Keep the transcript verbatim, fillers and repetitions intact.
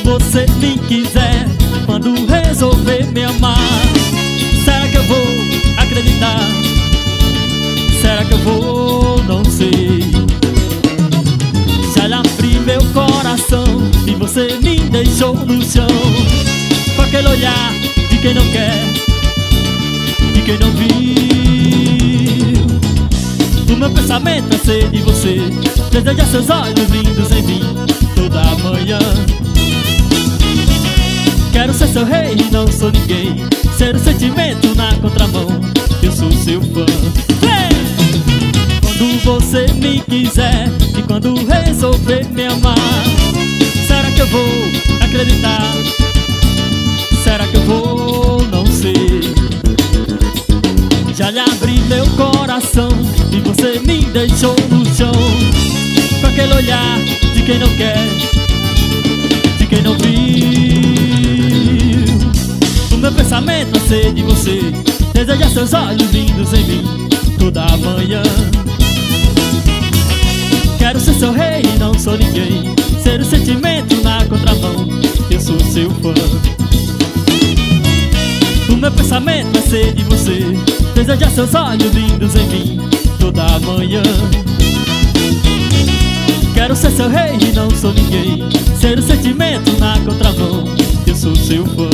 você me quiser, quando resolver me amar, será que eu vou acreditar? Será que eu vou? Não sei. Já lhe abri meu coração e você me deixou no chão, com aquele olhar de quem não quer, de quem não viu. O meu pensamento é ser de você, desejar seus olhos lindos em mim toda manhã. Quero ser seu rei e não sou ninguém, ser o sentimento na contramão, eu sou seu fã. Hey! Quando você me quiser e quando resolver me amar, será que eu vou acreditar? Será que eu vou? Não sei. Já lhe abri meu coração e você me deixou no chão, com aquele olhar de quem não quer, de quem não viu. O meu pensamento é ser de você, desejar seus olhos lindos em mim toda manhã. Quero ser seu rei e não sou ninguém, ser o sentimento na contramão, eu sou seu fã. O meu pensamento é ser de você, desejar seus olhos lindos em mim toda manhã. Quero ser seu rei e não sou ninguém, ser o sentimento na contramão, eu sou seu fã.